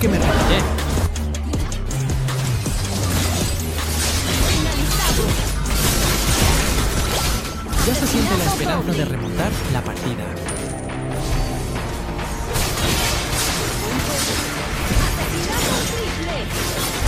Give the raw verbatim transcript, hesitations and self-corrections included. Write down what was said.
que me retiré. Ya se siente la esperanza de remontar la partida. ¡Asesinato triple!